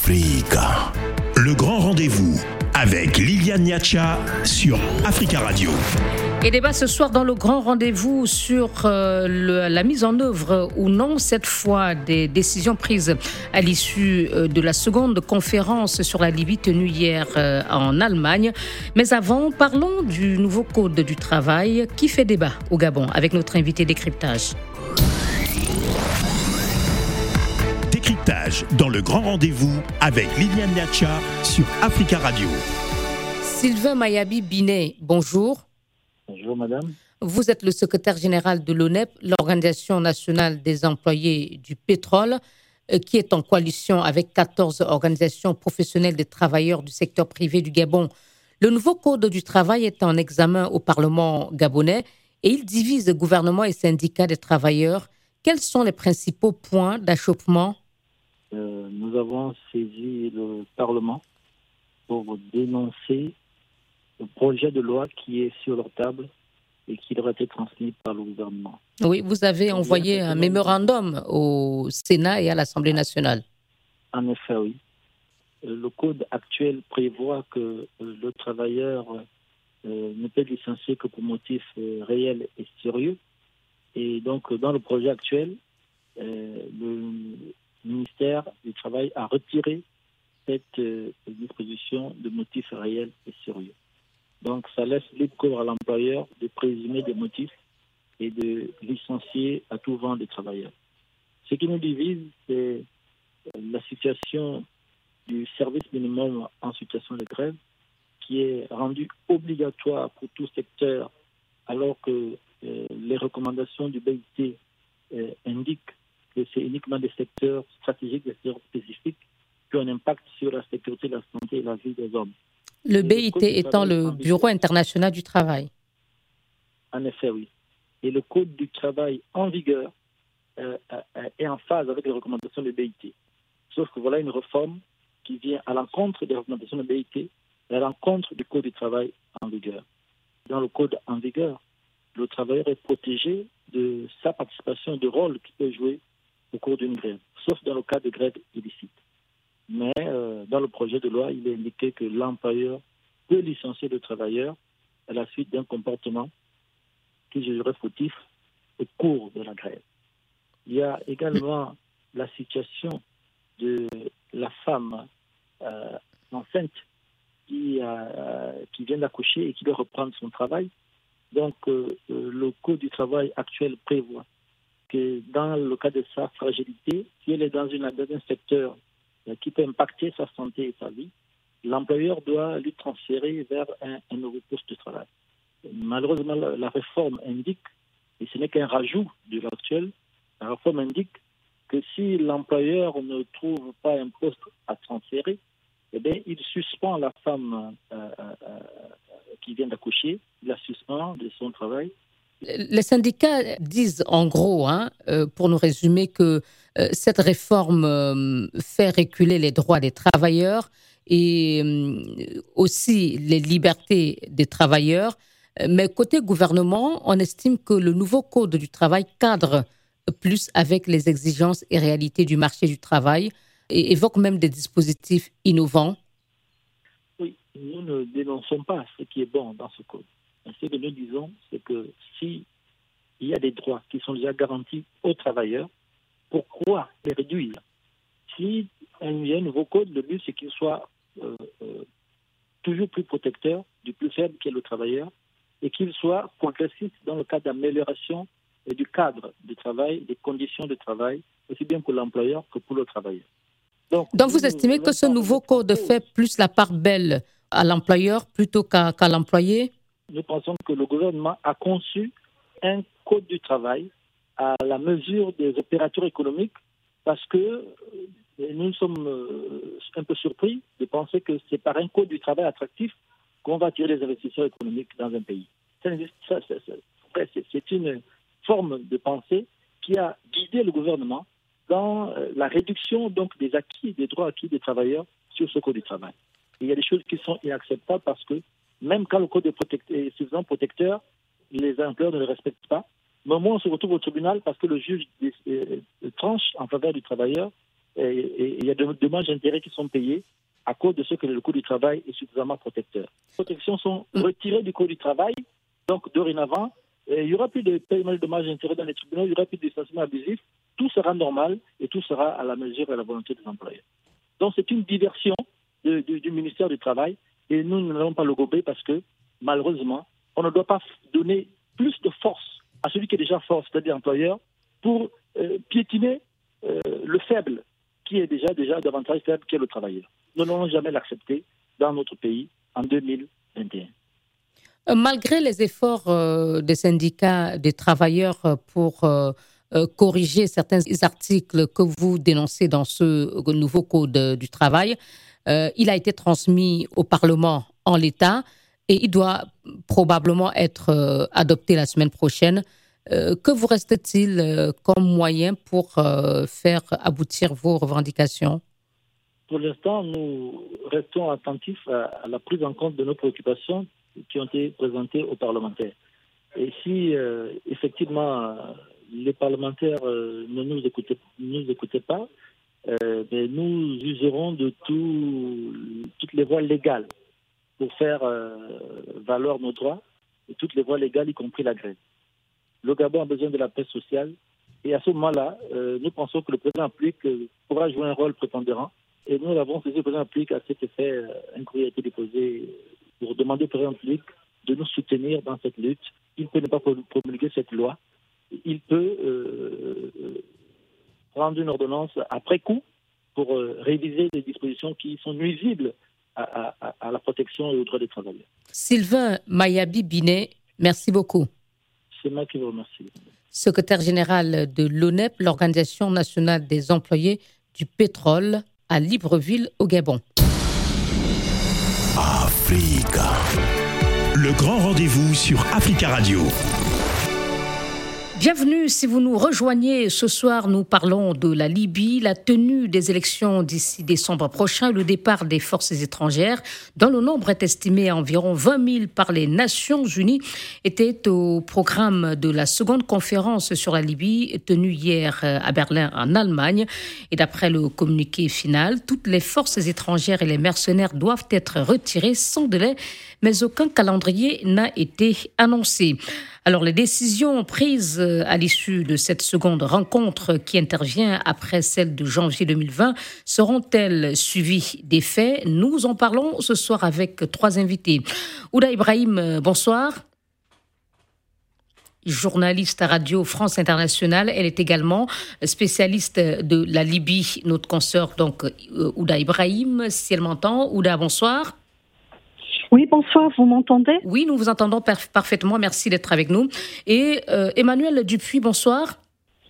Africa. Le grand rendez-vous avec Liliane Niacha sur Africa Radio. Et débat ce soir dans le grand rendez-vous sur la mise en œuvre ou non cette fois des décisions prises à l'issue de la seconde conférence sur la Libye tenue hier en Allemagne. Mais avant, parlons du nouveau code du travail qui fait débat au Gabon avec notre invité décryptage. Décryptage dans le grand rendez-vous avec Liliane Niacha sur Africa Radio. Sylvain Mayabi Binet, bonjour. Bonjour madame. Vous êtes le secrétaire général de l'ONEP, l'Organisation nationale des employés du pétrole, qui est en coalition avec 14 organisations professionnelles des travailleurs du secteur privé du Gabon. Le nouveau code du travail est en examen au Parlement gabonais et il divise gouvernement et syndicats des travailleurs. Quels sont les principaux points d'achoppement ? Nous avons saisi le Parlement pour dénoncer le projet de loi qui est sur leur table et qui devrait être transmis par le gouvernement. Oui, vous avez envoyé un mémorandum au Sénat et à l'Assemblée nationale. En effet, oui. Le code actuel prévoit que le travailleur ne peut être licencié que pour motif réel et sérieux. Et donc, dans le projet actuel, le ministère du Travail a retiré cette disposition de motif réel et sérieux. Donc, ça laisse libre cours à l'employeur de présumer des motifs et de licencier à tout vent des travailleurs. Ce qui nous divise, c'est la situation du service minimum en situation de grève, qui est rendu obligatoire pour tout secteur, alors que les recommandations du BIT indiquent que c'est uniquement des secteurs stratégiques, des secteurs spécifiques, qui ont un impact sur la sécurité, la santé et la vie des hommes. Le BIT étant le Bureau international du travail. En effet, oui. Et le Code du travail en vigueur est en phase avec les recommandations du BIT. Sauf que voilà une réforme qui vient à l'encontre des recommandations du BIT et à l'encontre du Code du travail en vigueur. Dans le Code en vigueur, le travailleur est protégé de sa participation, du rôle qu'il peut jouer au cours d'une grève, sauf dans le cas de grève illicite. Mais dans le projet de loi, il est indiqué que l'employeur peut licencier le travailleur à la suite d'un comportement qui jugerait fautif au cours de la grève. Il y a également la situation de la femme enceinte qui vient d'accoucher et qui doit reprendre son travail. Donc, le Code du travail actuel prévoit que dans le cas de sa fragilité, si elle est dans un secteur qui peut impacter sa santé et sa vie, l'employeur doit lui transférer vers un nouveau poste de travail. Malheureusement, la réforme indique, et ce n'est qu'un rajout de l'actuel, la réforme indique que si l'employeur ne trouve pas un poste à transférer, eh bien, il suspend la femme qui vient d'accoucher, il la suspend de son travail. Les syndicats disent en gros, pour nous résumer, que cette réforme fait reculer les droits des travailleurs et aussi les libertés des travailleurs. Mais côté gouvernement, on estime que le nouveau code du travail cadre plus avec les exigences et réalités du marché du travail et évoque même des dispositifs innovants. Oui, nous ne dénonçons pas ce qui est bon dans ce code. Ce que nous disons, c'est que s'il y a des droits qui sont déjà garantis aux travailleurs, pourquoi les réduire ? Si il y a un nouveau code, le but c'est qu'il soit toujours plus protecteur du plus faible qui est le travailleur et qu'il soit progressiste dans le cadre d'amélioration du cadre de travail, des conditions de travail, aussi bien pour l'employeur que pour le travailleur. Donc vous estimez que ce nouveau code fait plus la part belle à l'employeur plutôt qu'à l'employé ? Nous pensons que le gouvernement a conçu un code du travail à la mesure des opérateurs économiques parce que nous sommes un peu surpris de penser que c'est par un code du travail attractif qu'on va attirer les investisseurs économiques dans un pays. C'est une forme de pensée qui a guidé le gouvernement dans la réduction donc des acquis, des droits acquis des travailleurs sur ce code du travail. Et il y a des choses qui sont inacceptables parce que même quand le code est suffisamment protecteur, les employeurs ne le respectent pas. Mais au moins, on se retrouve au tribunal parce que le juge tranche en faveur du travailleur et il y a des dommages d'intérêts qui sont payés à cause de ce que le Code du travail est suffisamment protecteur. Les protections sont retirées du Code du travail, donc dorénavant, il n'y aura plus de paiement de dommages d'intérêts dans les tribunaux, il n'y aura plus de licenciement abusif, tout sera normal et tout sera à la mesure et à la volonté des employeurs. Donc c'est une diversion du ministère du Travail et nous n'allons pas le gober parce que malheureusement, on ne doit pas donner plus de force à celui qui est déjà fort, c'est-à-dire l'employeur, pour piétiner le faible, qui est déjà davantage faible qu'est le travailleur. Nous n'allons jamais l'accepter dans notre pays en 2021. Malgré les efforts des syndicats des travailleurs pour corriger certains articles que vous dénoncez dans ce nouveau Code du travail, il a été transmis au Parlement en l'état et il doit probablement être adopté la semaine prochaine. Que vous reste-t-il comme moyen pour faire aboutir vos revendications? Pour l'instant, nous restons attentifs à la prise en compte de nos préoccupations qui ont été présentées aux parlementaires. Et si effectivement les parlementaires ne nous écoutaient pas, nous userons de toutes les voies légales pour faire valoir nos droits, et toutes les voies légales, y compris la grève. Le Gabon a besoin de la paix sociale, et à ce moment-là, nous pensons que le président Applique pourra jouer un rôle prépondérant, et nous l'avons saisi, le président Applique à cet effet, un courrier a été déposé pour demander au président Applique de nous soutenir dans cette lutte. Il peut ne pas promulguer cette loi, il peut prendre une ordonnance après coup pour réviser des dispositions qui sont nuisibles à la protection et aux droits des travailleurs. Sylvain Mayabi Binet, merci beaucoup. C'est moi qui vous remercie. Secrétaire général de l'ONEP, l'Organisation nationale des employés du pétrole à Libreville, au Gabon. Africa. Le grand rendez-vous sur Africa Radio. Bienvenue si vous nous rejoignez. Ce soir, nous parlons de la Libye, la tenue des élections d'ici décembre prochain, le départ des forces étrangères, dont le nombre est estimé à environ 20 000 par les Nations Unies, était au programme de la seconde conférence sur la Libye, tenue hier à Berlin, en Allemagne. Et d'après le communiqué final, toutes les forces étrangères et les mercenaires doivent être retirés sans délai, mais aucun calendrier n'a été annoncé. Alors, les décisions prises à l'issue de cette seconde rencontre qui intervient après celle de janvier 2020 seront-elles suivies des faits? Nous en parlons ce soir avec trois invités. Ouda Ibrahim, bonsoir. Journaliste à Radio France Internationale. Elle est également spécialiste de la Libye, notre consoeur, donc Ouda Ibrahim, si elle m'entend. Ouda, bonsoir. Oui, bonsoir, vous m'entendez? Oui, nous vous entendons parfaitement, merci d'être avec nous. Et Emmanuel Dupuis, bonsoir.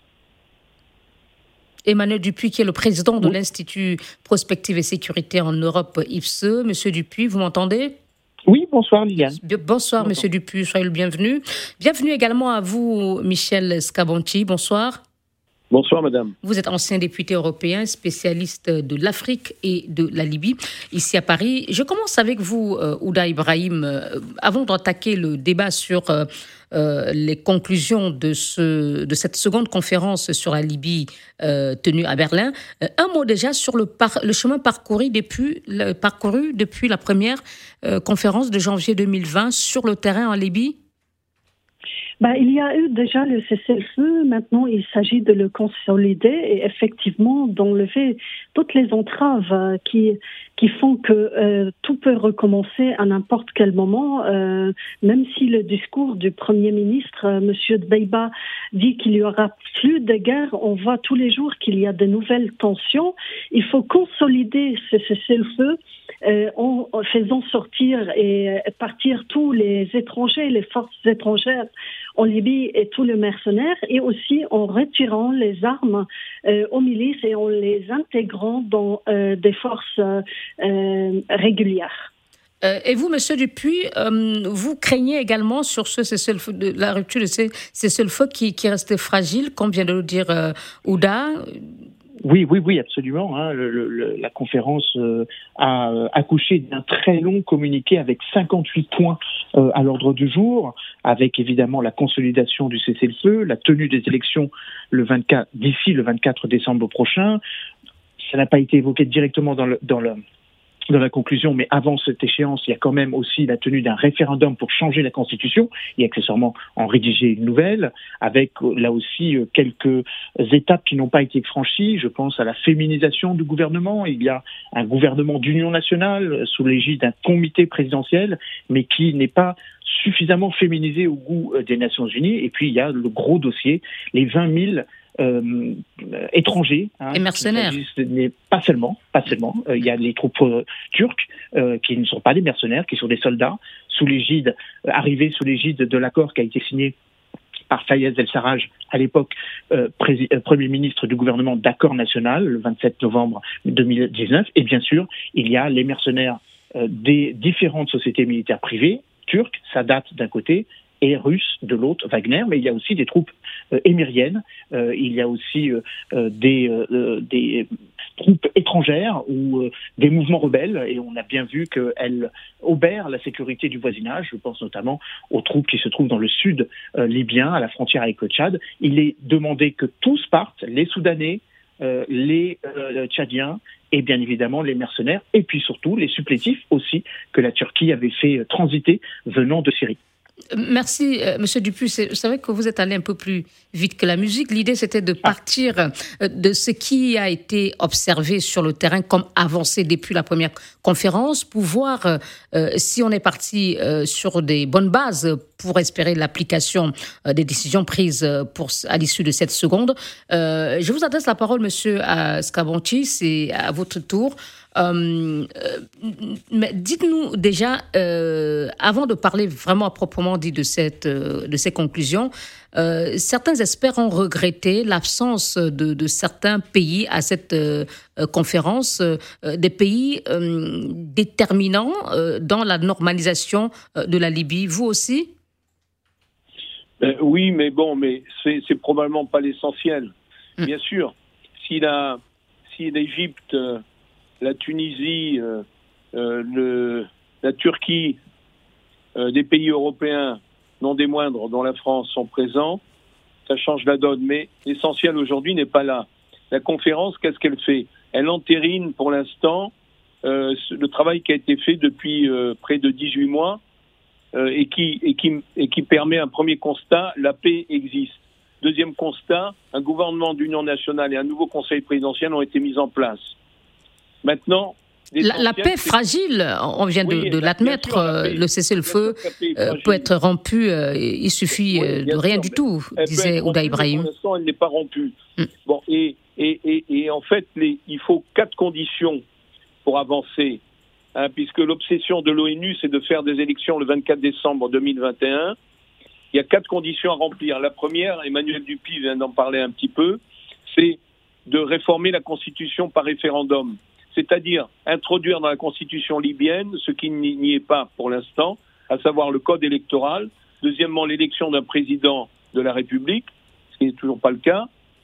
Emmanuel Dupuis, qui est le président de l'Institut Prospective et Sécurité en Europe, IPSE. Monsieur Dupuis, vous m'entendez? Oui, bonsoir Liliane. Bonsoir Monsieur Dupuis, soyez le bienvenu. Bienvenue également à vous, Michel Scabonci, bonsoir. Bonsoir, madame. Vous êtes ancien député européen, spécialiste de l'Afrique et de la Libye, ici à Paris. Je commence avec vous, Ouda Ibrahim. Avant d'attaquer le débat sur les conclusions de cette seconde conférence sur la Libye tenue à Berlin, un mot déjà sur le chemin parcouru depuis la première conférence de janvier 2020 sur le terrain en Libye. Il y a eu déjà le cessez-le-feu. Maintenant, il s'agit de le consolider et effectivement d'enlever toutes les entraves qui font que tout peut recommencer à n'importe quel moment. Même si le discours du Premier ministre, M. Dbeibah, dit qu'il y aura plus de guerre, on voit tous les jours qu'il y a de nouvelles tensions. Il faut consolider ce cessez-le-feu en faisant sortir et partir tous les étrangers, les forces étrangères en Libye et tous les mercenaires, et aussi en retirant les armes aux milices et en les intégrant dans des forces régulières. Et vous, Monsieur Dupuis, vous craignez également sur la rupture de ce cessez-le-feu qui reste fragile, comme vient de le dire Ouda. Oui, absolument. La conférence a accouché d'un très long communiqué avec 58 points à l'ordre du jour, avec évidemment la consolidation du cessez-le-feu, la tenue des élections d'ici le 24 décembre prochain, ça n'a pas été évoqué directement dans la conclusion, mais avant cette échéance, il y a quand même aussi la tenue d'un référendum pour changer la Constitution et accessoirement en rédiger une nouvelle, avec là aussi quelques étapes qui n'ont pas été franchies. Je pense à la féminisation du gouvernement. Il y a un gouvernement d'union nationale sous l'égide d'un comité présidentiel, mais qui n'est pas suffisamment féminisé au goût des Nations Unies. Et puis il y a le gros dossier, les 20 000 étrangers et mercenaires. Pas seulement. Il y a les troupes turques qui ne sont pas des mercenaires, qui sont des soldats arrivés sous l'égide de l'accord qui a été signé par Fayez El-Sarraj, à l'époque Premier ministre du gouvernement d'accord national, le 27 novembre 2019. Et bien sûr, il y a les mercenaires des différentes sociétés militaires privées turques, Sadat d'un côté, et russe de l'autre, Wagner, mais il y a aussi des troupes émiriennes, il y a aussi des troupes étrangères ou des mouvements rebelles, et on a bien vu qu'elles obèrent la sécurité du voisinage. Je pense notamment aux troupes qui se trouvent dans le sud libyen, à la frontière avec le Tchad. Il est demandé que tous partent, les Soudanais, les Tchadiens, et bien évidemment les mercenaires, et puis surtout les supplétifs aussi, que la Turquie avait fait transiter venant de Syrie. Merci, Monsieur Dupuis. C'est vrai que vous êtes allé un peu plus vite que la musique. L'idée, c'était de partir de ce qui a été observé sur le terrain comme avancé depuis la première conférence, pour voir si on est parti sur des bonnes bases pour espérer l'application des décisions prises à l'issue de cette seconde. Je vous adresse la parole, Monsieur Scabonci, c'est à votre tour. Mais dites-nous déjà, avant de parler vraiment à proprement dit de ces conclusions, certains experts ont regretté l'absence de certains pays à cette conférence, des pays déterminants dans la normalisation de la Libye. Vous aussi ? Oui, mais c'est probablement pas l'essentiel. Bien sûr, si l'Égypte, la Tunisie, la Turquie, des pays européens, non des moindres, dont la France, sont présents, ça change la donne. Mais l'essentiel aujourd'hui n'est pas là. La conférence, qu'est-ce qu'elle fait ? Elle entérine pour l'instant le travail qui a été fait depuis près de 18 mois et qui permet un premier constat, la paix existe. Deuxième constat, un gouvernement d'union nationale et un nouveau conseil présidentiel ont été mis en place. Maintenant, la paix fragile, on vient de l'admettre, le cessez-le-feu peut être rompu, il suffit de rien du tout, disait Ouda Ibrahim. Pour l'instant, elle n'est pas rompue. Bon, et en fait, il faut 4 conditions pour avancer, puisque l'obsession de l'ONU, c'est de faire des élections le 24 décembre 2021. Il y a 4 conditions à remplir. La première, Emmanuel Dupuis vient d'en parler un petit peu, c'est de réformer la Constitution par référendum. C'est-à-dire introduire dans la Constitution libyenne ce qui n'y est pas pour l'instant, à savoir le code électoral. Deuxièmement, l'élection d'un président de la République, ce qui n'est toujours pas le cas.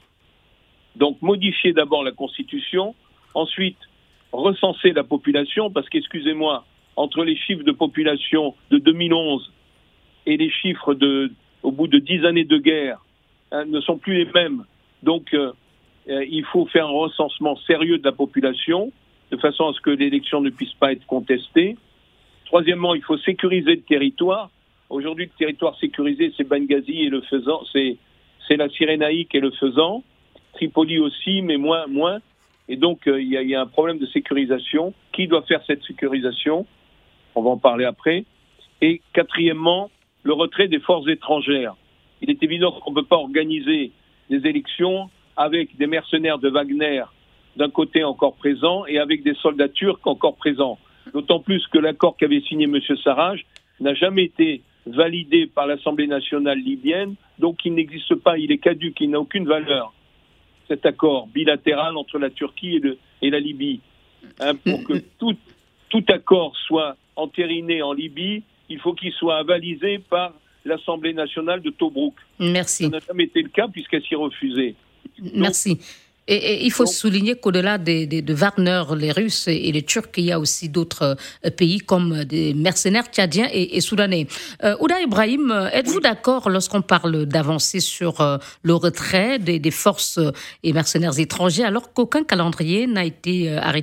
Donc modifier d'abord la Constitution, ensuite recenser la population, parce qu'excusez-moi, entre les chiffres de population de 2011 et les chiffres au bout de 10 années de guerre ne sont plus les mêmes. Donc il faut faire un recensement sérieux de la population, de façon à ce que l'élection ne puisse pas être contestée. Troisièmement, il faut sécuriser le territoire. Aujourd'hui, le territoire sécurisé, c'est Benghazi et le Fezzan, c'est la Cyrénaïque et le Fezzan. Tripoli aussi, mais moins. Et donc, il y a un problème de sécurisation. Qui doit faire cette sécurisation ? On va en parler après. Et quatrièmement, le retrait des forces étrangères. Il est évident qu'on ne peut pas organiser des élections avec des mercenaires de Wagner d'un côté encore présents et avec des soldats turcs encore présents. D'autant plus que l'accord qu'avait signé M. Sarraj n'a jamais été validé par l'Assemblée nationale libyenne, donc il n'existe pas, il est caduc, il n'a aucune valeur, cet accord bilatéral entre la Turquie et la Libye. Pour que tout accord soit entériné en Libye, il faut qu'il soit avalisé par l'Assemblée nationale de Tobrouk. Merci. Ça n'a jamais été le cas puisqu'elle s'y refusait. Merci. Et il faut souligner qu'au-delà de Wagner, les Russes et les Turcs, il y a aussi d'autres pays comme des mercenaires tchadiens et soudanais. Ouda Ibrahim, êtes-vous d'accord lorsqu'on parle d'avancée sur le retrait des forces et mercenaires étrangers alors qu'aucun calendrier n'a été arrêté ?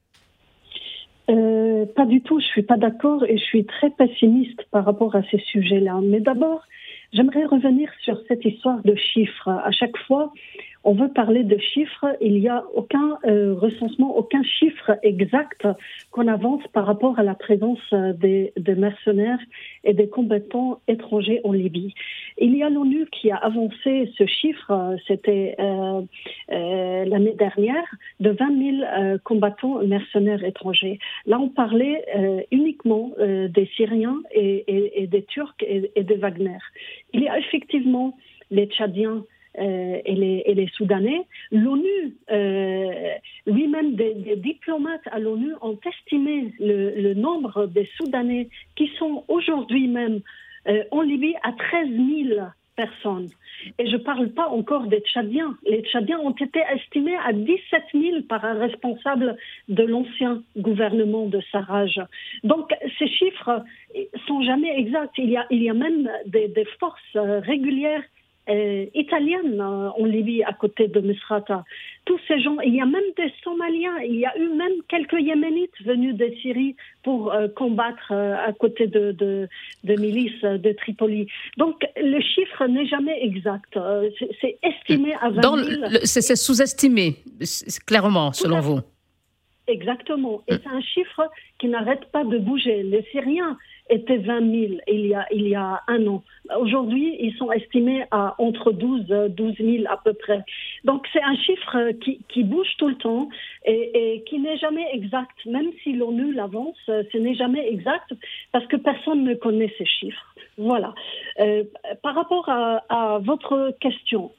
Pas du tout, je suis pas d'accord et je suis très pessimiste par rapport à ces sujets-là. Mais d'abord, j'aimerais revenir sur cette histoire de chiffres. À chaque fois, on veut parler de chiffres, il n'y a aucun recensement, aucun chiffre exact qu'on avance par rapport à la présence des mercenaires et des combattants étrangers en Libye. Il y a l'ONU qui a avancé ce chiffre, c'était l'année dernière, de 20 000 combattants mercenaires étrangers. Là, on parlait uniquement des Syriens et des Turcs et des Wagner. Il y a effectivement les Tchadiens et les Soudanais. L'ONU, lui-même, des diplomates à l'ONU ont estimé le nombre des Soudanais qui sont aujourd'hui même en Libye à 13 000 personnes. Et je ne parle pas encore des Tchadiens. Les Tchadiens ont été estimés à 17 000 par un responsable de l'ancien gouvernement de Sarraj. Donc, ces chiffres sont jamais exacts. Il y a même des forces régulières italiennes en Libye à côté de Misrata. Tous ces gens, il y a même des Somaliens, il y a eu même quelques Yéménites venus de Syrie pour combattre à côté de milices de Tripoli. Donc le chiffre n'est jamais exact. C'est estimé à 20 000. C'est sous-estimé, clairement, selon vous. Exactement. Et c'est un chiffre qui n'arrête pas de bouger. Les Syriens étaient 20 000 il y a un an. Aujourd'hui, ils sont estimés à entre 12 000 à peu près. Donc, c'est un chiffre qui bouge tout le temps et qui n'est jamais exact. Même si l'ONU l'avance, ce n'est jamais exact parce que personne ne connaît ces chiffres. Voilà. Par rapport à votre question,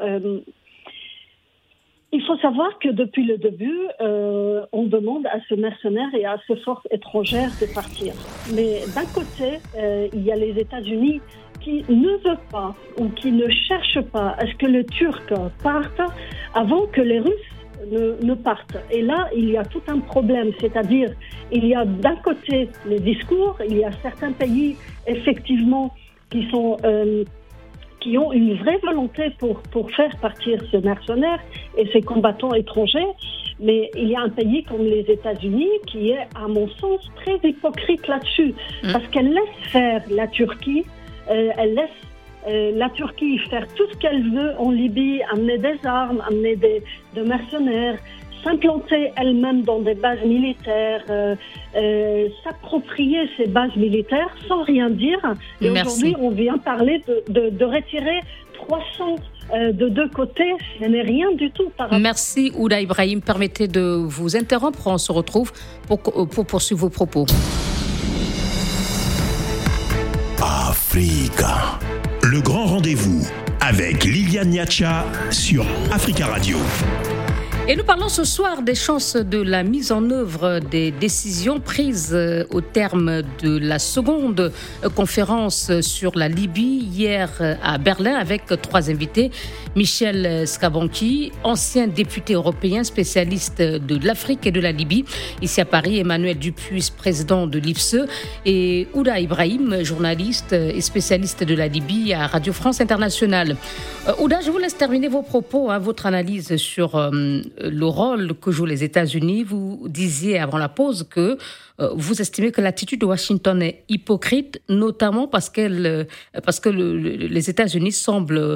il faut savoir que depuis le début, on demande à ce mercenaire et à ces forces étrangères de partir. Mais d'un côté, il y a les États-Unis qui ne veulent pas ou qui ne cherchent pas à ce que les Turcs partent avant que les Russes ne partent. Et là, il y a tout un problème, c'est-à-dire il y a d'un côté les discours, il y a certains pays effectivement qui ont une vraie volonté pour faire partir ce mercenaire et ces combattants étrangers. Mais il y a un pays comme les États-Unis qui est, à mon sens, très hypocrite là-dessus. Parce qu'elle laisse faire la Turquie, elle laisse la Turquie faire tout ce qu'elle veut en Libye, amener des armes, amener des mercenaires, s'implanter elle-même dans des bases militaires, s'approprier ces bases militaires sans rien dire. Et aujourd'hui, on vient parler de retirer 300 de deux côtés. Ce n'est rien du tout. Merci Ouda Ibrahim. Permettez de vous interrompre. On se retrouve pour poursuivre vos propos. Africa. Le grand rendez-vous avec Liliane Niacha sur Africa Radio. Et nous parlons ce soir des chances de la mise en œuvre des décisions prises au terme de la seconde conférence sur la Libye hier à Berlin avec 3 invités. Michel Skabanki, ancien député européen spécialiste de l'Afrique et de la Libye. Ici à Paris, Emmanuel Dupuis, président de l'IFSE. Et Ouda Ibrahim, journaliste et spécialiste de la Libye à Radio France Internationale. Ouda, je vous laisse terminer vos propos, votre analyse sur le rôle que jouent les États-Unis. Vous disiez avant la pause que vous estimez que l'attitude de Washington est hypocrite, notamment parce que les États-Unis semblent,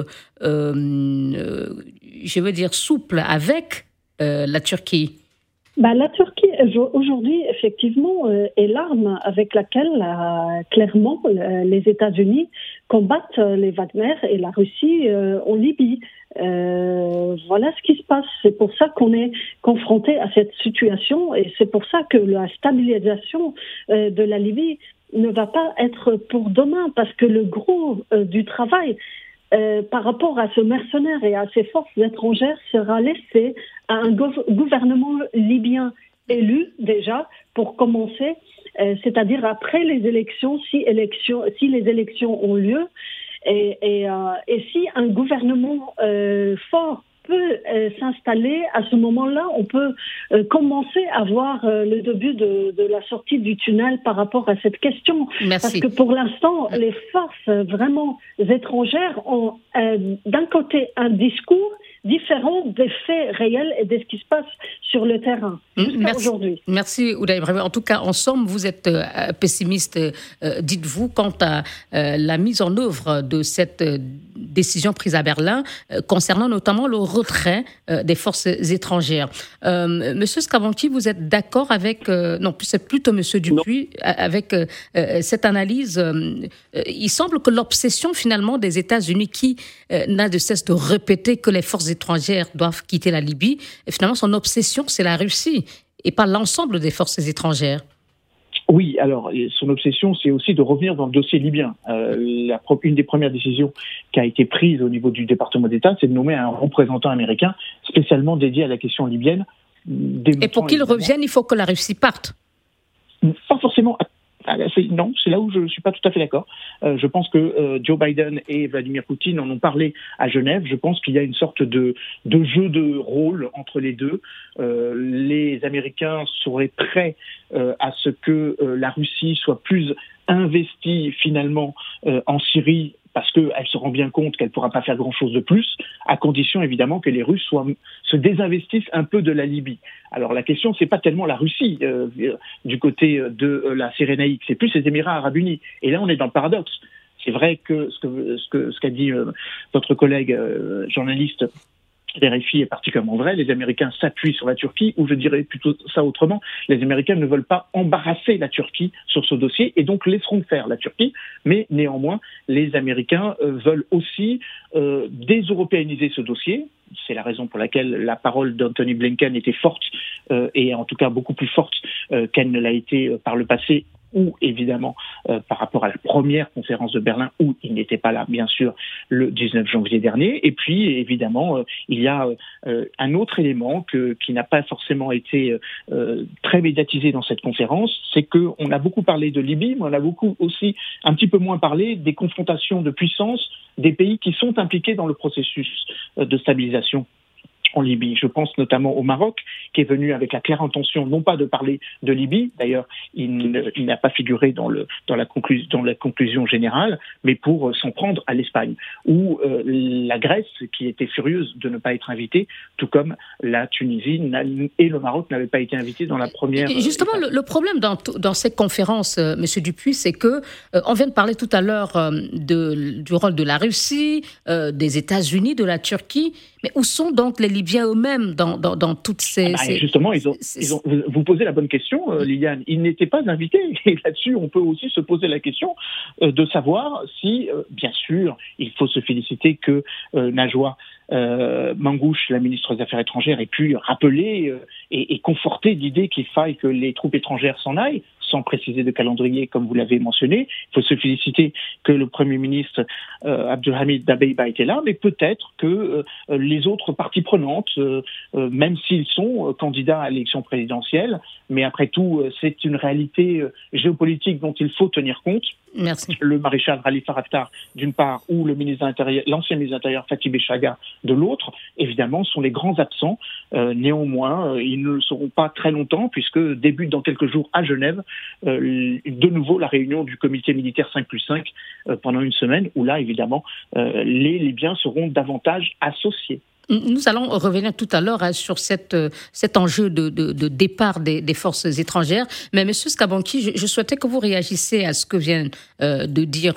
souples avec la Turquie. La Turquie, aujourd'hui, effectivement, est l'arme avec laquelle, clairement, les États-Unis combattent les Wagner et la Russie en Libye. Voilà ce qui se passe. C'est pour ça qu'on est confronté à cette situation et c'est pour ça que la stabilisation de la Libye ne va pas être pour demain parce que le gros du travail par rapport à ce mercenaire et à ces forces étrangères sera laissé à un gouvernement libyen élu déjà pour commencer, c'est-à-dire après les élections, si les élections ont lieu. Et si un gouvernement fort peut s'installer, à ce moment-là, on peut commencer à voir le début de la sortie du tunnel par rapport à cette question. Merci. Parce que pour l'instant, les forces vraiment étrangères ont d'un côté un discours différent des faits réels et de ce qui se passe sur le terrain jusqu'à aujourd'hui. Merci Ouda Ibrahim. En tout cas, en somme, vous êtes pessimiste, dites-vous, quant à la mise en œuvre de cette décision prise à Berlin concernant notamment le retrait des forces étrangères. Monsieur Skabanki, vous êtes d'accord avec... non, c'est plutôt Monsieur Dupuis, avec cette analyse. Il semble que l'obsession finalement des États-Unis qui n'a de cesse de répéter que les forces étrangères doivent quitter la Libye, et finalement son obsession c'est la Russie et pas l'ensemble des forces étrangères. Oui, alors son obsession, c'est aussi de revenir dans le dossier libyen. Une des premières décisions qui a été prise au niveau du département d'État, c'est de nommer un représentant américain spécialement dédié à la question libyenne. Et pour qu'il revienne, il faut que la Russie parte. Pas forcément. Non, c'est là où je ne suis pas tout à fait d'accord. Je pense que Joe Biden et Vladimir Poutine en ont parlé à Genève. Je pense qu'il y a une sorte de jeu de rôle entre les deux. Les Américains seraient prêts à ce que la Russie soit plus investie finalement en Syrie, parce qu'elle se rend bien compte qu'elle ne pourra pas faire grand-chose de plus, à condition évidemment que les Russes se désinvestissent un peu de la Libye. Alors la question, c'est pas tellement la Russie du côté de la Cyrénaïque, c'est plus les Émirats arabes unis. Et là, on est dans le paradoxe. C'est vrai que ce qu'a dit votre collègue journaliste RFI est particulièrement vrai. Les Américains s'appuient sur la Turquie, ou je dirais plutôt ça autrement, les Américains ne veulent pas embarrasser la Turquie sur ce dossier et donc laisseront faire la Turquie, mais néanmoins, les Américains veulent aussi déseuropéaniser ce dossier. C'est la raison pour laquelle la parole d'Anthony Blinken était forte, et en tout cas beaucoup plus forte qu'elle ne l'a été par le passé, ou évidemment par rapport à la première conférence de Berlin où il n'était pas là, bien sûr, le 19 janvier dernier. Et puis, évidemment, il y a un autre élément qui n'a pas forcément été très médiatisé dans cette conférence, c'est qu'on a beaucoup parlé de Libye, mais on a beaucoup aussi, un petit peu moins parlé des confrontations de puissance des pays qui sont impliqués dans le processus de stabilisation en Libye. Je pense notamment au Maroc, qui est venu avec la claire intention, non pas de parler de Libye, d'ailleurs, il n'a pas figuré dans la conclusion générale, mais pour s'en prendre à l'Espagne, ou la Grèce, qui était furieuse de ne pas être invitée, tout comme la Tunisie et le Maroc n'avaient pas été invités dans la première... Et justement, le problème dans cette conférence, Monsieur Dupuis, c'est que on vient de parler tout à l'heure du rôle de la Russie, des États-Unis, de la Turquie, mais où sont donc les Libyens eux-mêmes dans toutes ces... Justement, vous posez la bonne question, Liliane. Ils n'étaient pas invités. Et là-dessus, on peut aussi se poser la question de savoir si, bien sûr, il faut se féliciter que Najwa Mangouche, la ministre des Affaires étrangères, ait pu rappeler et conforter l'idée qu'il faille que les troupes étrangères s'en aillent, sans préciser de calendrier, comme vous l'avez mentionné. Il faut se féliciter que le Premier ministre Abdelhamid Dabeiba était là, mais peut-être que les autres parties prenantes, même s'ils sont candidats à l'élection présidentielle, mais après tout, c'est une réalité géopolitique dont il faut tenir compte. Merci. Le maréchal Khalifa Haftar, d'une part, ou l'ancien ministre de l'Intérieur Fatih Bechaga, de l'autre, évidemment, sont les grands absents. Néanmoins, ils ne le seront pas très longtemps, puisque débute dans quelques jours à Genève, de nouveau la réunion du comité militaire 5+5 pendant une semaine, où là, évidemment, les Libyens seront davantage associés. Nous allons revenir tout à l'heure sur cet enjeu de départ des forces étrangères. Mais M. Skabanki, je souhaitais que vous réagissiez à ce que vient de dire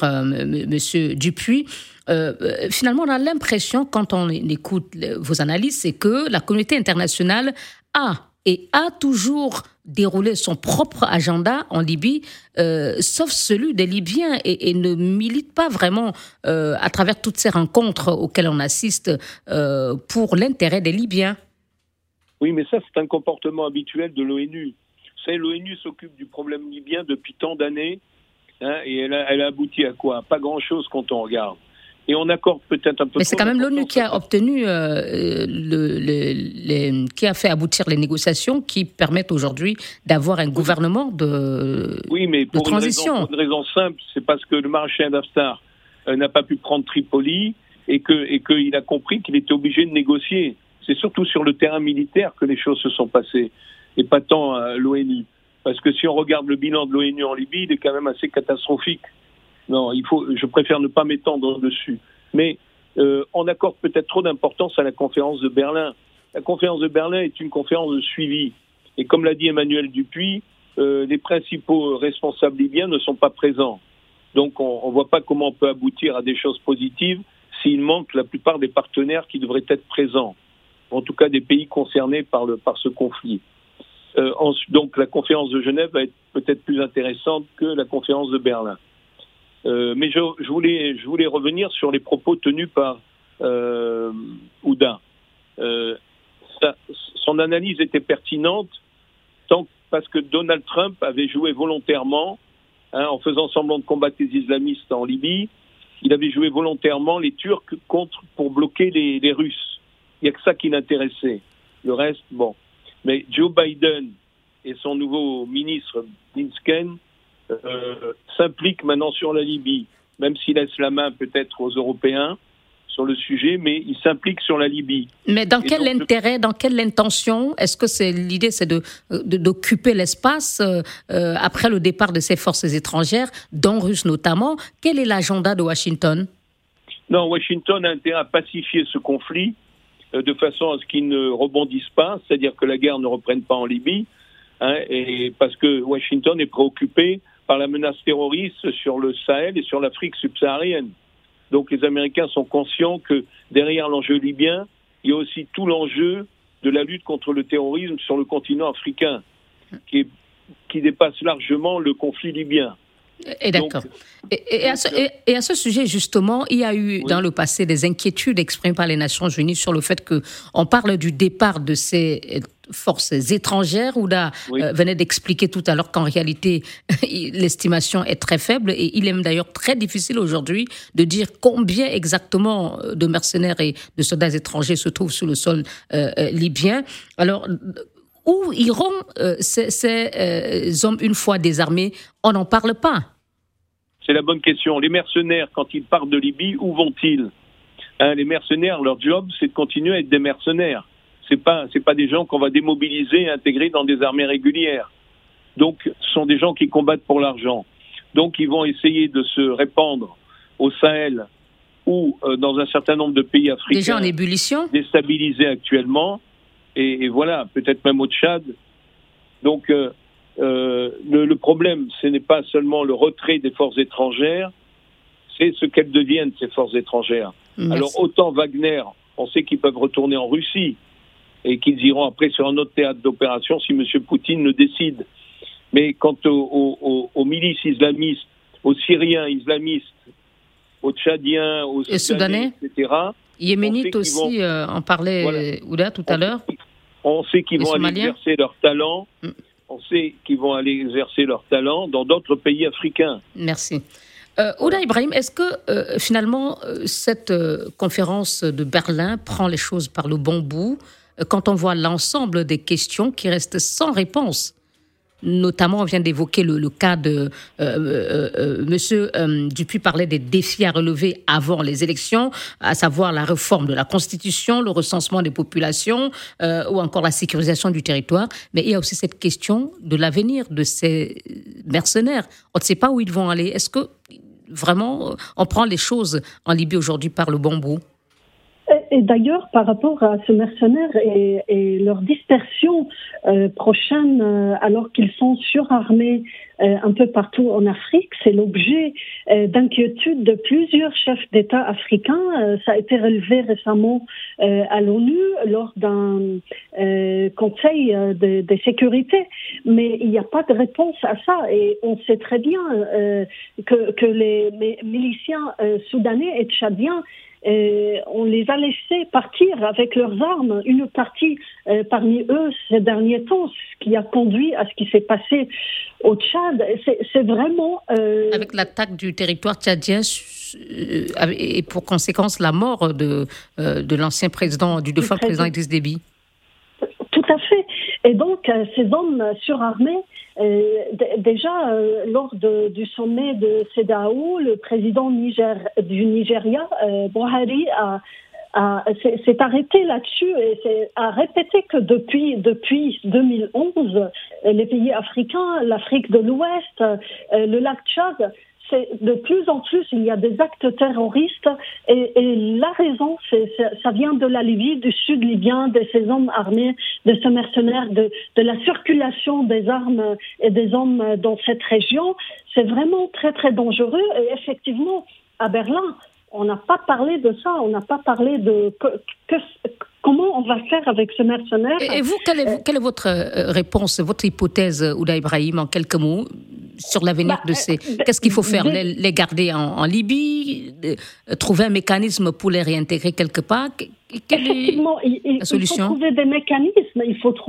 M. Dupuis. Finalement, on a l'impression, quand on écoute vos analyses, c'est que la communauté internationale a toujours déroulé son propre agenda en Libye, sauf celui des Libyens, et ne milite pas vraiment à travers toutes ces rencontres auxquelles on assiste pour l'intérêt des Libyens. Oui, mais ça, c'est un comportement habituel de l'ONU. Vous savez, l'ONU s'occupe du problème libyen depuis tant d'années, et elle a abouti à quoi? Pas grand-chose quand on regarde. Et on accorde peut-être un peu... Mais c'est quand même l'ONU qui a obtenu, qui a fait aboutir les négociations qui permettent aujourd'hui d'avoir un gouvernement de transition. Oui, mais pour une raison simple, c'est parce que le maréchal Haftar n'a pas pu prendre Tripoli et qu'il a compris qu'il était obligé de négocier. C'est surtout sur le terrain militaire que les choses se sont passées, et pas tant à l'ONU. Parce que si on regarde le bilan de l'ONU en Libye, il est quand même assez catastrophique. Non, je préfère ne pas m'étendre dessus. Mais on accorde peut-être trop d'importance à la conférence de Berlin. La conférence de Berlin est une conférence de suivi. Et comme l'a dit Emmanuel Dupuy, les principaux responsables libyens ne sont pas présents. Donc on ne voit pas comment on peut aboutir à des choses positives s'il manque la plupart des partenaires qui devraient être présents. En tout cas des pays concernés par ce conflit. Donc la conférence de Genève va être peut-être plus intéressante que la conférence de Berlin. Mais je voulais revenir sur les propos tenus par Oudin. Son analyse était pertinente parce que Donald Trump avait joué volontairement, en faisant semblant de combattre les islamistes en Libye, il avait joué volontairement les Turcs pour bloquer les Russes. Il n'y a que ça qui l'intéressait. Le reste, bon. Mais Joe Biden et son nouveau ministre Blinken s'impliquent maintenant sur la Libye, même s'il laisse la main peut-être aux Européens sur le sujet, mais il s'implique sur la Libye. Mais dans quel intérêt, dans quelle intention? Est-ce que l'idée, c'est d'occuper l'espace après le départ de ces forces étrangères, dont russes notamment? Quel est l'agenda de Washington? Non, Washington a intérêt à pacifier ce conflit de façon à ce qu'il ne rebondisse pas, c'est-à-dire que la guerre ne reprenne pas en Libye, et parce que Washington est préoccupé par la menace terroriste sur le Sahel et sur l'Afrique subsaharienne. Donc les Américains sont conscients que derrière l'enjeu libyen, il y a aussi tout l'enjeu de la lutte contre le terrorisme sur le continent africain, qui dépasse largement le conflit libyen. Et d'accord. Et à ce sujet, justement, il y a eu dans le passé des inquiétudes exprimées par les Nations Unies sur le fait qu'on parle du départ de ces forces étrangères. Ouda venait d'expliquer tout à l'heure qu'en réalité, l'estimation est très faible et il est d'ailleurs très difficile aujourd'hui de dire combien exactement de mercenaires et de soldats étrangers se trouvent sur le sol libyen. Alors, où iront ces hommes une fois désarmés? On n'en parle pas. C'est la bonne question. Les mercenaires, quand ils partent de Libye, où vont-ils? Les mercenaires, leur job, c'est de continuer à être des mercenaires. C'est pas des gens qu'on va démobiliser et intégrer dans des armées régulières. Donc, ce sont des gens qui combattent pour l'argent. Donc, ils vont essayer de se répandre au Sahel ou dans un certain nombre de pays africains. Déjà en ébullition. Déstabilisés actuellement. Et voilà, peut-être même au Tchad. Donc, le problème, ce n'est pas seulement le retrait des forces étrangères, c'est ce qu'elles deviennent, ces forces étrangères. Merci. Alors, autant Wagner, on sait qu'ils peuvent retourner en Russie et qu'ils iront après sur un autre théâtre d'opération si M. Poutine le décide. Mais quant aux milices islamistes, aux Syriens islamistes, aux Tchadiens, aux Soudanais, etc., Yéménites aussi, on parlait Ouda tout à l'heure. On sait qu'ils vont aller exercer leur talent. On sait qu'ils vont aller exercer leur talent dans d'autres pays africains. Merci. Ouda Ibrahim, est-ce que finalement cette conférence de Berlin prend les choses par le bon bout quand on voit l'ensemble des questions qui restent sans réponse? Notamment, on vient d'évoquer le cas de Monsieur Dupuy parlait des défis à relever avant les élections, à savoir la réforme de la Constitution, le recensement des populations ou encore la sécurisation du territoire. Mais il y a aussi cette question de l'avenir de ces mercenaires. On ne sait pas où ils vont aller. Est-ce que vraiment on prend les choses en Libye aujourd'hui par le bon bout? Et d'ailleurs, par rapport à ce mercenaire et leur dispersion prochaine, alors qu'ils sont surarmés un peu partout en Afrique, c'est l'objet d'inquiétude de plusieurs chefs d'État africains. Ça a été relevé récemment à l'ONU lors d'un conseil de sécurité. Mais il n'y a pas de réponse à ça. Et on sait très bien que les miliciens soudanais et tchadiens, on les a laissés partir avec leurs armes. Une partie parmi eux ces derniers temps, ce qui a conduit à ce qui s'est passé au Tchad. C'est vraiment... Avec l'attaque du territoire tchadien et pour conséquence la mort de l'ancien président, du défunt président Idriss Déby. Tout à fait. Et donc, ces hommes surarmés, déjà, lors du sommet de CEDEAO, le président du Nigeria, Buhari, s'est arrêté là-dessus et a répété que depuis 2011, les pays africains, l'Afrique de l'Ouest, le lac Tchad, de plus en plus, il y a des actes terroristes et la raison, ça vient de la Libye, du sud libyen, de ces hommes armés, de ces mercenaires, de la circulation des armes et des hommes dans cette région. C'est vraiment très, très dangereux. Et effectivement, à Berlin, on n'a pas parlé de ça. On n'a pas parlé de comment on va faire avec ce mercenaire. Et vous, quelle est votre réponse, votre hypothèse, Ouda Ibrahim, en quelques mots sur l'avenir de ces... Qu'est-ce qu'il faut faire? Les garder en Libye, trouver un mécanisme pour les réintégrer quelque part? Effectivement, il faut trouver des mécanismes.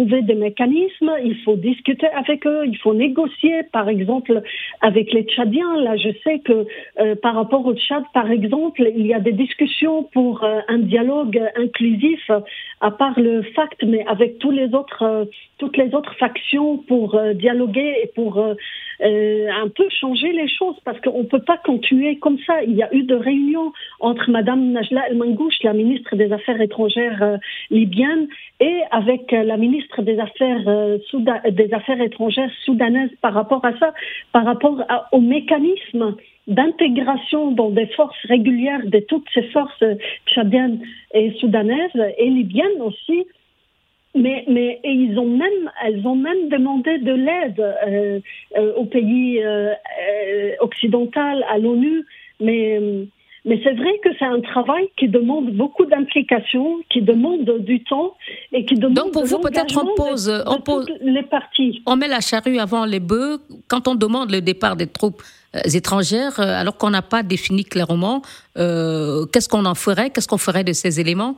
Il faut discuter avec eux. Il faut négocier, par exemple, avec les Tchadiens. Là, je sais que par rapport au Tchad, par exemple, il y a des discussions pour un dialogue inclusif, à part le FACT, mais avec toutes les autres factions pour dialoguer et pour un peu changer les choses, parce qu'on ne peut pas continuer comme ça. Il y a eu des réunions entre Madame Najla El Mangouche, la ministre des Affaires étrangères libyenne, et avec la ministre des Affaires étrangères soudanaise par rapport à ça, par rapport au mécanisme d'intégration dans des forces régulières de toutes ces forces tchadiennes et soudanaises et libyennes aussi. Mais elles ont même demandé de l'aide aux pays occidentaux, à l'ONU, mais c'est vrai que c'est un travail qui demande beaucoup d'implication, qui demande du temps et qui demande donc pour vous, peut-être on pose les parties. On met la charrue avant les bœufs quand on demande le départ des troupes étrangères, alors qu'on n'a pas défini clairement qu'est-ce qu'on ferait de ces éléments?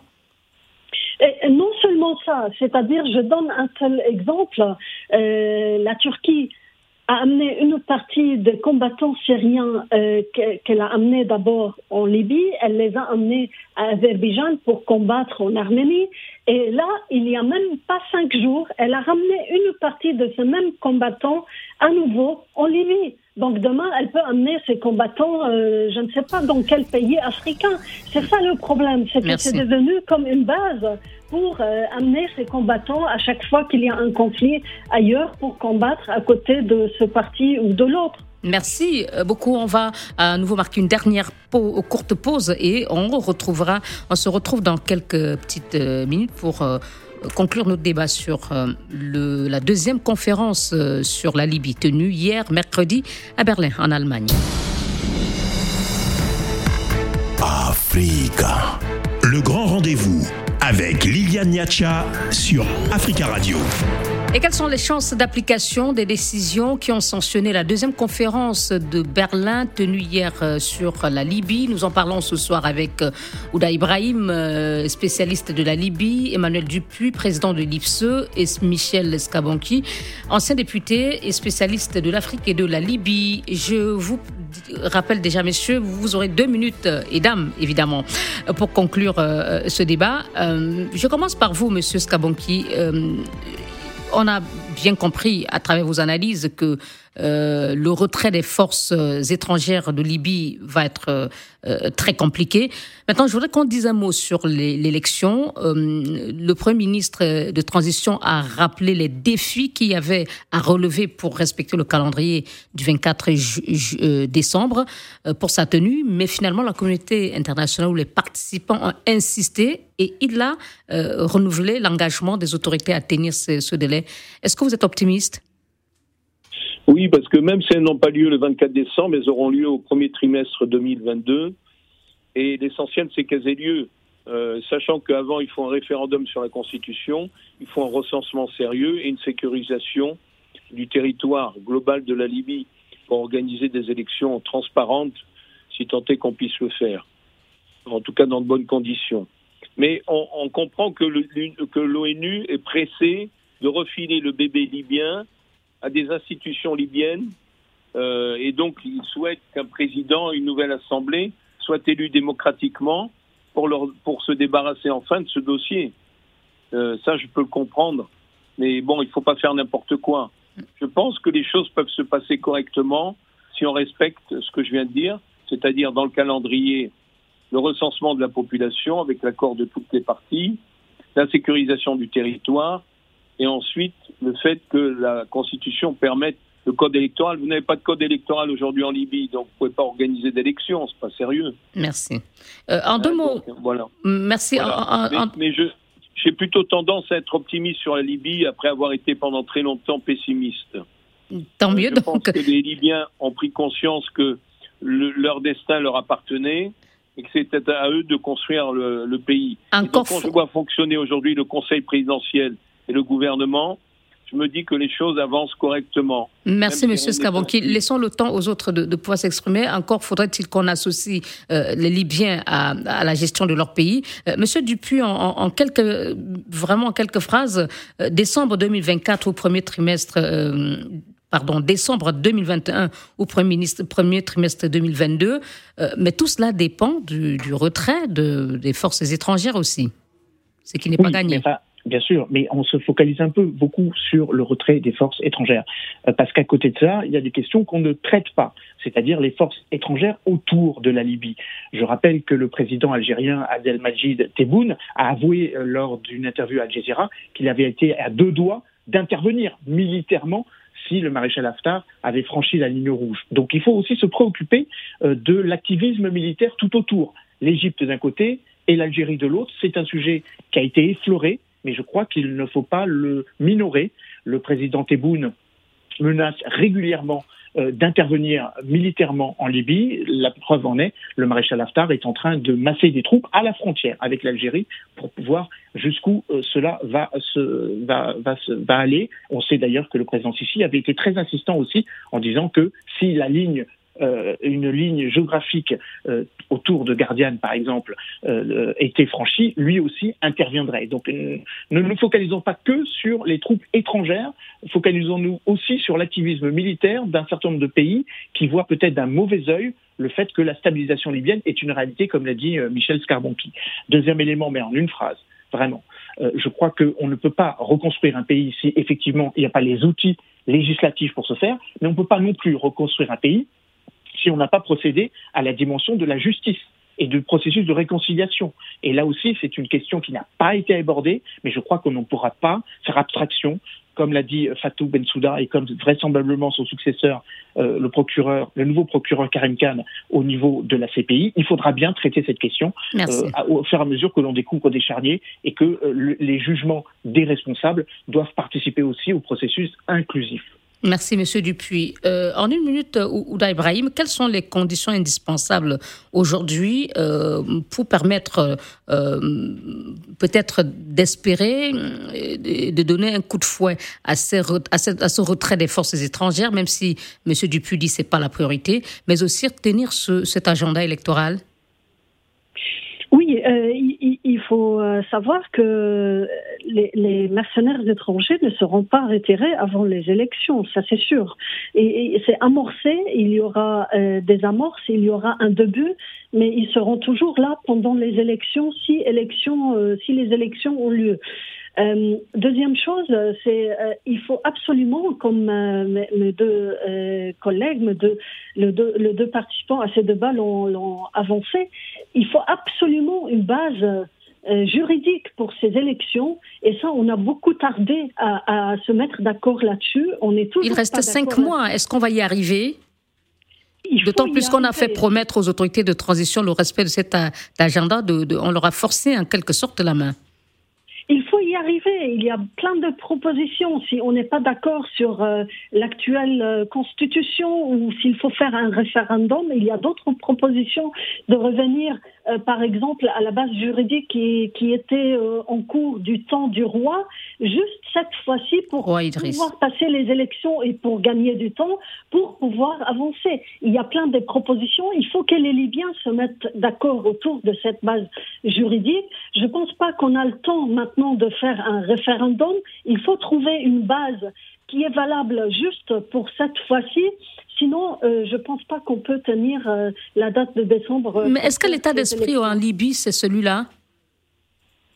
Et non seulement ça, c'est-à-dire, je donne un seul exemple, la Turquie a amené une partie des combattants syriens qu'elle a amenés d'abord en Libye, elle les a amenés à Azerbaïdjan pour combattre en Arménie, et là, il n'y a même pas 5 jours, elle a ramené une partie de ces mêmes combattants à nouveau en Libye. Donc demain, elle peut amener ses combattants, je ne sais pas dans quel pays africain. C'est ça le problème, c'est que c'est devenu comme une base pour amener ses combattants à chaque fois qu'il y a un conflit ailleurs pour combattre à côté de ce parti ou de l'autre. Merci beaucoup. On va à nouveau marquer une dernière courte pause et on se retrouve dans quelques petites minutes pour conclure notre débat sur la deuxième conférence sur la Libye tenue hier mercredi à Berlin en Allemagne. Africa, le grand rendez-vous avec Liliane Niacha sur Africa Radio. Et quelles sont les chances d'application des décisions qui ont sanctionné la deuxième conférence de Berlin tenue hier sur la Libye? Nous en parlons ce soir avec Ouda Ibrahim, spécialiste de la Libye, Emmanuel Dupuis, président de l'IFSE, et Michel Skabanki, ancien député et spécialiste de l'Afrique et de la Libye. Je vous rappelle déjà, messieurs, vous aurez 2 minutes, et dames, évidemment, pour conclure ce débat. Je commence par vous, monsieur Skabanki. On a bien compris à travers vos analyses que le retrait des forces étrangères de Libye va être très compliqué. Maintenant, je voudrais qu'on dise un mot sur l'élection. Le Premier ministre de transition a rappelé les défis qu'il y avait à relever pour respecter le calendrier du 24 décembre pour sa tenue. Mais finalement, la communauté internationale ou les participants ont insisté et il a renouvelé l'engagement des autorités à tenir ce délai. Est-ce que vous êtes optimiste? Oui, parce que même si elles n'ont pas lieu le 24 décembre, elles auront lieu au premier trimestre 2022. Et l'essentiel, c'est qu'elles aient lieu. Sachant qu'avant, il faut un référendum sur la Constitution, il faut un recensement sérieux et une sécurisation du territoire global de la Libye pour organiser des élections transparentes, si tant est qu'on puisse le faire. En tout cas, dans de bonnes conditions. Mais on comprend que l'ONU est pressée de refiler le bébé libyen à des institutions libyennes et donc ils souhaitent qu'un président, une nouvelle assemblée soit élu démocratiquement pour se débarrasser enfin de ce dossier. Ça, je peux le comprendre. Mais bon, il ne faut pas faire n'importe quoi. Je pense que les choses peuvent se passer correctement si on respecte ce que je viens de dire, c'est-à-dire dans le calendrier, le recensement de la population avec l'accord de toutes les parties, la sécurisation du territoire, et ensuite le fait que la Constitution permette le code électoral. Vous n'avez pas de code électoral aujourd'hui en Libye, donc vous ne pouvez pas organiser d'élections, c'est pas sérieux. Merci. En deux mots. Donc, voilà. Merci. Voilà. Mais j'ai plutôt tendance à être optimiste sur la Libye après avoir été pendant très longtemps pessimiste. Tant mieux. Je pense que les Libyens ont pris conscience que leur destin leur appartenait et que c'était à eux de construire le pays. Donc, quand je vois fonctionner aujourd'hui le Conseil présidentiel et le gouvernement, je me dis que les choses avancent correctement. Merci, M. Skarbonki. Laissons le temps aux autres de pouvoir s'exprimer. Encore faudrait-il qu'on associe les Libyens à la gestion de leur pays. Monsieur Dupuy, en quelques phrases, décembre 2024 au premier trimestre... décembre 2021 au premier trimestre 2022. Mais tout cela dépend du retrait des forces étrangères aussi, ce qui n'est pas gagné. Bien sûr, mais on se focalise beaucoup sur le retrait des forces étrangères. Parce qu'à côté de ça, il y a des questions qu'on ne traite pas, c'est-à-dire les forces étrangères autour de la Libye. Je rappelle que le président algérien Abdelmadjid Tebboune a avoué lors d'une interview à Al Jazeera qu'il avait été à 2 doigts d'intervenir militairement si le maréchal Haftar avait franchi la ligne rouge. Donc il faut aussi se préoccuper de l'activisme militaire tout autour. L'Égypte d'un côté et l'Algérie de l'autre, c'est un sujet qui a été effleuré, mais je crois qu'il ne faut pas le minorer. Le président Tebboune menace régulièrement d'intervenir militairement en Libye. La preuve en est, le maréchal Haftar est en train de masser des troupes à la frontière avec l'Algérie pour voir jusqu'où cela va aller. On sait d'ailleurs que le président Sisi avait été très insistant aussi en disant que si une ligne géographique autour de Gardiane, par exemple, était franchie, lui aussi interviendrait. Donc ne nous focalisons pas que sur les troupes étrangères, focalisons-nous aussi sur l'activisme militaire d'un certain nombre de pays qui voient peut-être d'un mauvais œil le fait que la stabilisation libyenne est une réalité, comme l'a dit Michel Skarbonki. Deuxième élément, mais en une phrase, vraiment. Je crois qu'on ne peut pas reconstruire un pays si effectivement il n'y a pas les outils législatifs pour ce faire, mais on ne peut pas non plus reconstruire un pays si on n'a pas procédé à la dimension de la justice et du processus de réconciliation. Et là aussi, c'est une question qui n'a pas été abordée, mais je crois qu'on ne pourra pas faire abstraction, comme l'a dit Fatou Bensouda et comme vraisemblablement son successeur, le nouveau procureur Karim Khan au niveau de la CPI. Il faudra bien traiter cette question au fur et à mesure que l'on découvre des charniers et que les jugements des responsables doivent participer aussi au processus inclusif. Merci, Monsieur Dupuy. En une minute, Ouda Ibrahim, quelles sont les conditions indispensables aujourd'hui pour permettre peut-être d'espérer, de donner un coup de fouet à ce retrait des forces étrangères, même si Monsieur Dupuy dit que ce n'est pas la priorité, mais aussi tenir cet agenda électoral? Oui, il faut savoir que les mercenaires étrangers ne seront pas retirés avant les élections, ça c'est sûr. Et c'est amorcé, il y aura des amorces, il y aura un début, mais ils seront toujours là pendant les élections, si les élections ont lieu. Deuxième chose, c'est il faut absolument, comme mes deux collègues, les deux participants à ces débats l'ont avancé, il faut absolument une base juridique pour ces élections, et ça, on a beaucoup tardé à se mettre d'accord là-dessus. Il reste 5 mois. Est-ce qu'on va y arriver? D'autant plus qu'on a fait promettre aux autorités de transition le respect de cet agenda, on leur a forcé en quelque sorte la main. Il faut y arriver. Il y a plein de propositions. Si on n'est pas d'accord sur l'actuelle constitution ou s'il faut faire un référendum, il y a d'autres propositions de revenir, par exemple, à la base juridique qui était en cours du temps du roi, juste cette fois-ci pour pouvoir passer les élections et pour gagner du temps, pour pouvoir avancer. Il y a plein de propositions. Il faut que les Libyens se mettent d'accord autour de cette base juridique. Je ne pense pas qu'on a le temps maintenant de faire un référendum. Il faut trouver une base qui est valable juste pour cette fois-ci. Sinon, je ne pense pas qu'on peut tenir la date de décembre. Mais est-ce que l'état d'esprit en Libye, c'est celui-là?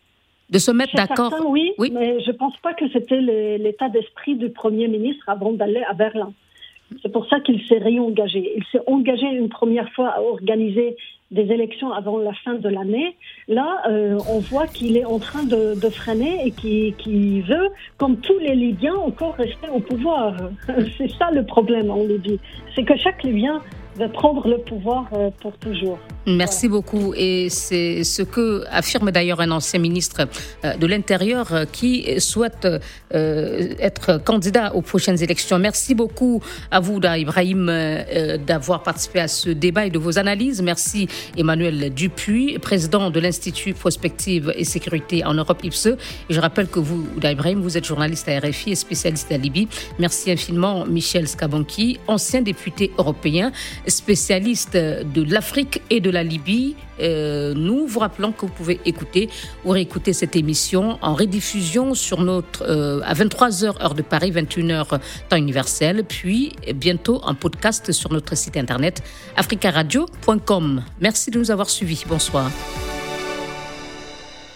De se mettre Chez d'accord. Certains, oui, mais je ne pense pas que c'était l'état d'esprit du Premier ministre avant d'aller à Berlin. C'est pour ça qu'il s'est réengagé. Il s'est engagé une première fois à organiser des élections avant la fin de l'année. Là, on voit qu'il est en train de freiner et qu'il veut, comme tous les Libyens, encore rester au pouvoir. C'est ça le problème en Libye. C'est que chaque Libyen veut prendre le pouvoir pour toujours. Merci beaucoup. Et c'est ce que affirme d'ailleurs un ancien ministre de l'Intérieur qui souhaite être candidat aux prochaines élections. Merci beaucoup à vous, Ibrahim, d'avoir participé à ce débat et de vos analyses. Merci Emmanuel Dupuis, président de l'Institut Prospective et Sécurité en Europe, IPSE. Et je rappelle que vous, Ibrahim, vous êtes journaliste à RFI et spécialiste à Libye. Merci infiniment Michel Skabanki, ancien député européen, spécialiste de l'Afrique et de la Libye. Nous vous rappelons que vous pouvez écouter ou réécouter cette émission en rediffusion sur notre à 23h heure de Paris, 21h temps universel, puis bientôt en podcast sur notre site internet africaradio.com. Merci de nous avoir suivis. Bonsoir.